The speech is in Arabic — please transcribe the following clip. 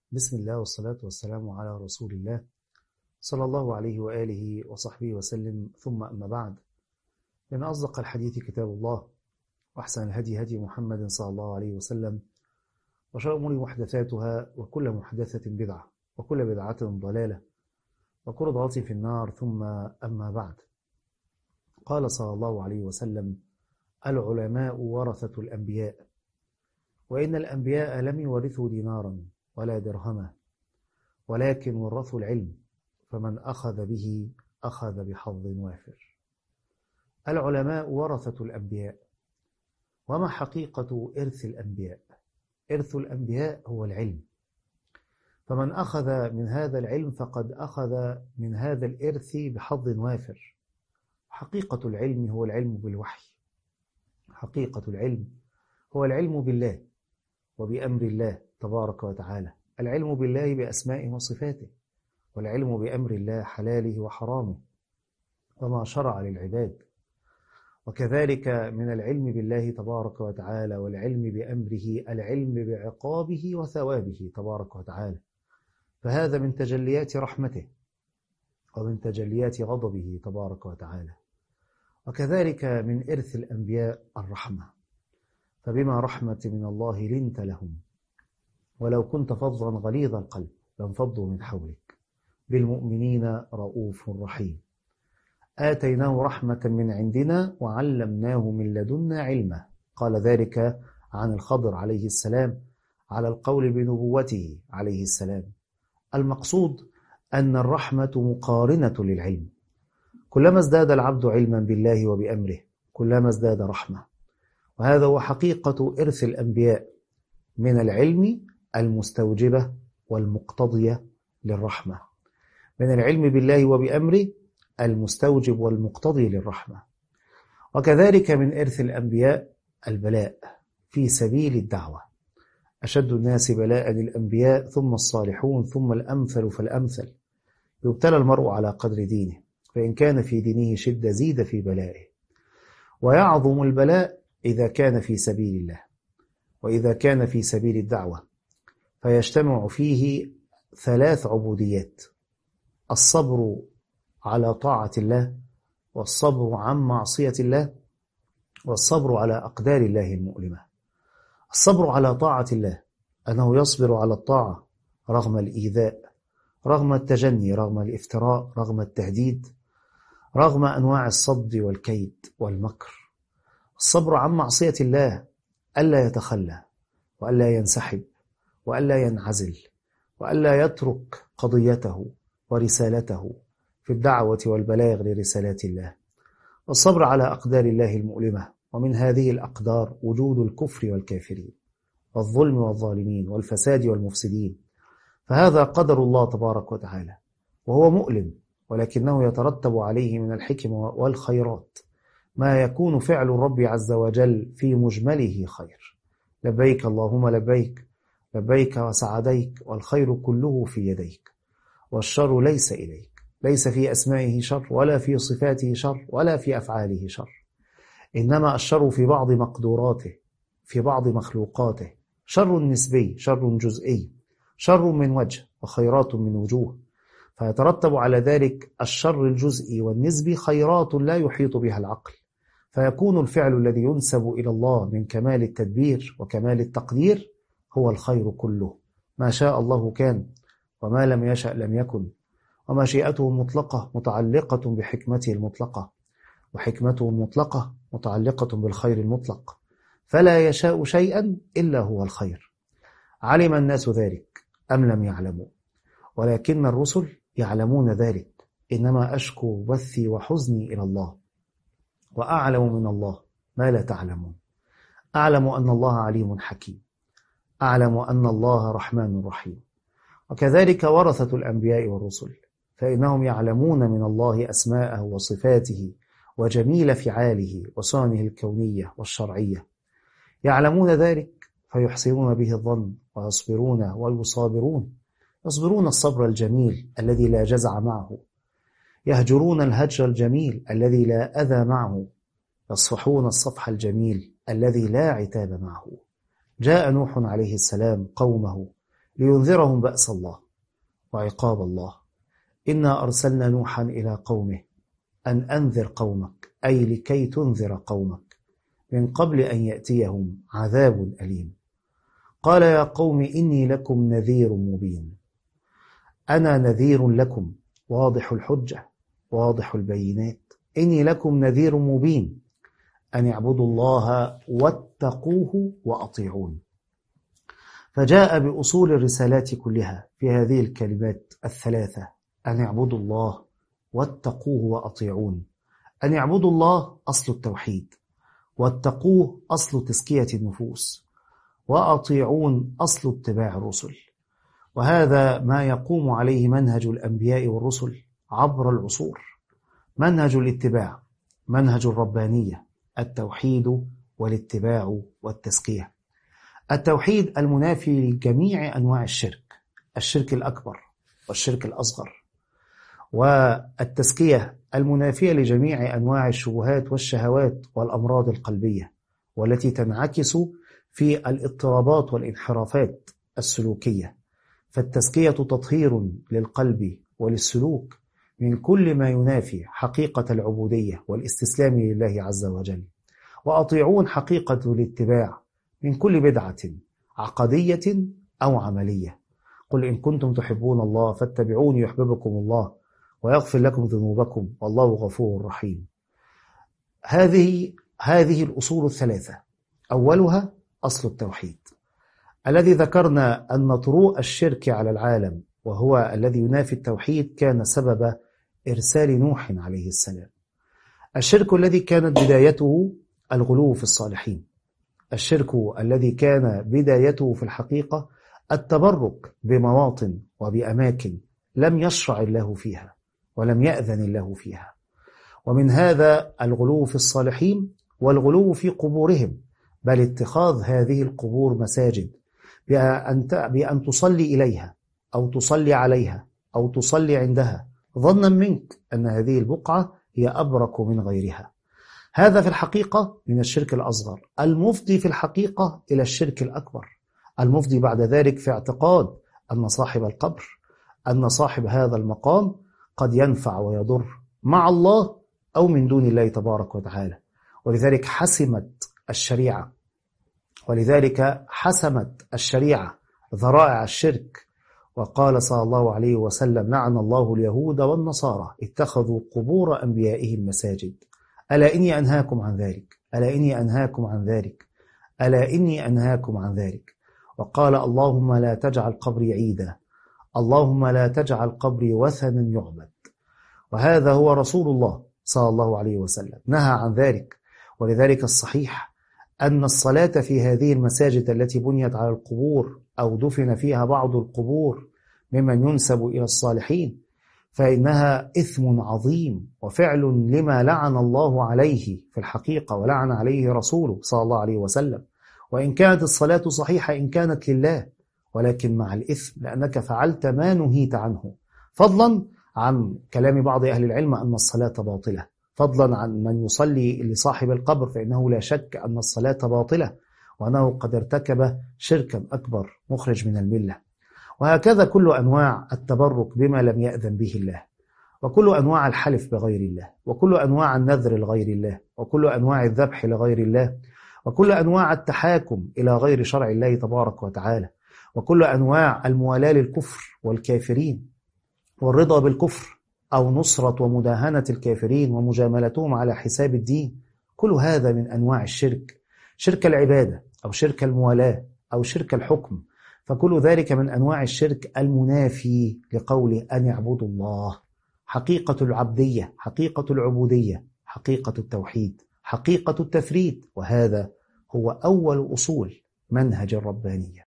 بسم الله والصلاة والسلام على رسول الله صلى الله عليه وآله وصحبه وسلم، ثم أما بعد، إن أصدق الحديث كتاب الله، وأحسن الهدي هدي محمد صلى الله عليه وسلم، وشر الأمور محدثاتها، وكل محدثة بدعة، وكل بدعة ضلالة، وكل ضلالة في النار. ثم أما بعد، قال صلى الله عليه وسلم: العلماء ورثة الأنبياء، وإن الأنبياء لم يورثوا دينارا ولا درهما، ولكن ورثوا العلم، فمن أخذ به أخذ بحظ وافر. العلماء ورثة الأنبياء. وما حقيقة إرث الأنبياء؟ إرث الأنبياء هو العلم، فمن أخذ من هذا العلم فقد أخذ من هذا الإرث بحظ وافر. حقيقة العلم هو العلم بالوحي، حقيقة العلم هو العلم بالله وبأمر الله تبارك وتعالى، العلم بالله بأسمائه وصفاته، والعلم بأمر الله حلاله وحرامه وما شرع للعباد. وكذلك من العلم بالله تبارك وتعالى والعلم بأمره العلم بعقابه وثوابه تبارك وتعالى، فهذا من تجليات رحمته ومن تجليات غضبه تبارك وتعالى. وكذلك من إرث الأنبياء الرحمة، فبما رحمة من الله لنت لهم، ولو كنت فظا غليظ القلب لانفضوا من حولك، بالمؤمنين رؤوف رحيم. آتيناه رحمة من عندنا وعلمناه من لدنا علما. قال ذلك عن الخضر عليه السلام على القول بنبوته عليه السلام. المقصود أن الرحمة مقارنة للعلم، كلما ازداد العبد علما بالله وبأمره كلما ازداد رحمة، وهذا هو حقيقة إرث الأنبياء من العلم المستوجبة والمقتضية للرحمة، من العلم بالله وبأمره المستوجب والمقتضي للرحمة. وكذلك من إرث الأنبياء البلاء في سبيل الدعوة. أشد الناس بلاء الأنبياء، ثم الصالحون، ثم الأمثل فالأمثل. يبتلى المرء على قدر دينه، فإن كان في دينه شدة زيد في بلائه. ويعظم البلاء إذا كان في سبيل الله، وإذا كان في سبيل الدعوة، فيجتمع فيه ثلاث عبوديات: الصبر على طاعة الله، والصبر عن معصية الله، والصبر على أقدار الله المؤلمة. الصبر على طاعة الله أنه يصبر على الطاعة رغم الإيذاء، رغم التجني، رغم الافتراء، رغم التهديد، رغم أنواع الصد والكيد والمكر. الصبر عن معصية الله ألا يتخلى، وألا ينسحب، وألا ينعزل، وألا يترك قضيته ورسالته في الدعوة والبلاغ لرسالات الله. والصبر على أقدار الله المؤلمة، ومن هذه الأقدار وجود الكفر والكافرين والظلم والظالمين والفساد والمفسدين، فهذا قدر الله تبارك وتعالى، وهو مؤلم، ولكنه يترتب عليه من الحكم والخيرات ما يكون فعل الرب عز وجل في مجمله خير. لبيك اللهم لبيك، لبيك وسعديك، والخير كله في يديك، والشر ليس إليك، ليس في أسمائه شر، ولا في صفاته شر، ولا في أفعاله شر، إنما الشر في بعض مقدوراته، في بعض مخلوقاته، شر نسبي، شر جزئي، شر من وجه وخيرات من وجوه، فيترتب على ذلك الشر الجزئي والنسبي خيرات لا يحيط بها العقل، فيكون الفعل الذي ينسب إلى الله من كمال التدبير وكمال التقدير هو الخير كله. ما شاء الله كان، وما لم يشأ لم يكن، ومشيئته مطلقة متعلقة بحكمته المطلقة، وحكمته المطلقة متعلقة بالخير المطلق، فلا يشاء شيئا إلا هو الخير. علم الناس ذلك أم لم يعلموا؟ ولكن الرسل يعلمون ذلك. إنما أشكو بثي وحزني إلى الله، وأعلم من الله ما لا تعلمون. أعلم أن الله عليم حكيم، أعلم أن الله رحمن رحيم. وكذلك ورثة الأنبياء والرسل، فإنهم يعلمون من الله أسماءه وصفاته وجميل فعاله وسننه الكونية والشرعية، يعلمون ذلك فيحسنون به الظن، ويصبرون ويصابرون، يصبرون الصبر الجميل الذي لا جزع معه، يهجرون الهجر الجميل الذي لا أذى معه، يصفحون الصفح الجميل الذي لا عتاب معه. جاء نوح عليه السلام قومه لينذرهم بأس الله وعقاب الله. إنا أرسلنا نوحا إلى قومه أن أنذر قومك، أي لكي تنذر قومك من قبل أن يأتيهم عذاب أليم. قال يا قوم إني لكم نذير مبين. أنا نذير لكم واضح الحجة واضح البينات. إني لكم نذير مبين أن اعبدوا الله واتقوه وأطيعون. فجاء بأصول الرسالات كلها في هذه الكلمات الثلاثة: أن اعبدوا الله واتقوه وأطيعون. أن اعبدوا الله أصل التوحيد، واتقوه أصل تزكية النفوس، وأطيعون أصل اتباع الرسل. وهذا ما يقوم عليه منهج الأنبياء والرسل عبر العصور: منهج الاتباع، منهج الربانية، التوحيد والاتباع والتزكية. التوحيد المنافي لجميع أنواع الشرك، الشرك الأكبر والشرك الأصغر، والتزكية المنافية لجميع أنواع الشبهات والشهوات والأمراض القلبية، والتي تنعكس في الاضطرابات والانحرافات السلوكية. فالتزكية تطهير للقلب وللسلوك من كل ما ينافي حقيقة العبودية والاستسلام لله عز وجل. وأطيعون حقيقة الاتباع من كل بدعة عقدية أو عملية. قل إن كنتم تحبون الله فاتبعوني يحببكم الله ويغفر لكم ذنوبكم والله غفور رحيم. هذه الأصول الثلاثة. أولها أصل التوحيد الذي ذكرنا أن طروء الشرك على العالم وهو الذي ينافي التوحيد كان سبب إرسال نوح عليه السلام. الشرك الذي كانت بدايته الغلو في الصالحين، الشرك الذي كان بدايته في الحقيقة التبرك بمواطن وبأماكن لم يشرع الله فيها ولم يأذن الله فيها. ومن هذا الغلو في الصالحين والغلو في قبورهم، بل اتخاذ هذه القبور مساجد بأن تصلي إليها أو تصلي عليها أو تصلي عندها ظنا منك أن هذه البقعة هي أبرك من غيرها. هذا في الحقيقة من الشرك الأصغر المفضي في الحقيقة إلى الشرك الأكبر، المفضي بعد ذلك في اعتقاد أن صاحب القبر، أن صاحب هذا المقام قد ينفع ويضر مع الله أو من دون الله تبارك وتعالى. ولذلك حسمت الشريعة ذرائع الشرك. وقال صلى الله عليه وسلم: لعن الله اليهود والنصارى اتخذوا قبور أنبيائهم مساجد. ألا إني أنهاكم عن ذلك، ألا إني أنهاكم عن ذلك، ألا إني أنهاكم عن ذلك. وقال: اللهم لا تجعل قبري عيدا، اللهم لا تجعل قبري وثنا يعبد. وهذا هو رسول الله صلى الله عليه وسلم نهى عن ذلك. ولذلك الصحيح أن الصلاة في هذه المساجد التي بنيت على القبور أو دفن فيها بعض القبور ممن ينسب إلى الصالحين فإنها إثم عظيم وفعل لما لعن الله عليه في الحقيقة ولعن عليه رسوله صلى الله عليه وسلم. وإن كانت الصلاة صحيحة إن كانت لله، ولكن مع الإثم لأنك فعلت ما نهيت عنه، فضلا عن كلام بعض أهل العلم أن الصلاة باطلة، فضلا عن من يصلي لصاحب القبر فإنه لا شك أن الصلاة باطلة وأنه قد ارتكب شركا أكبر مخرج من الملة. وهكذا كل أنواع التبرك بما لم يأذن به الله، وكل أنواع الحلف بغير الله، وكل أنواع النذر لغير الله، وكل أنواع الذبح لغير الله، وكل أنواع التحاكم إلى غير شرع الله تبارك وتعالى، وكل أنواع الموالاة للكفر والكافرين والرضا بالكفر أو نصرة ومداهنة الكافرين ومجاملتهم على حساب الدين. كل هذا من أنواع الشرك، شرك العبادة أو شرك الموالاة أو شرك الحكم. فكل ذلك من أنواع الشرك المنافي لقول أن يعبدوا الله. حقيقة العبدية، حقيقة العبودية، حقيقة التوحيد، حقيقة التفريد. وهذا هو أول أصول منهج الربانية.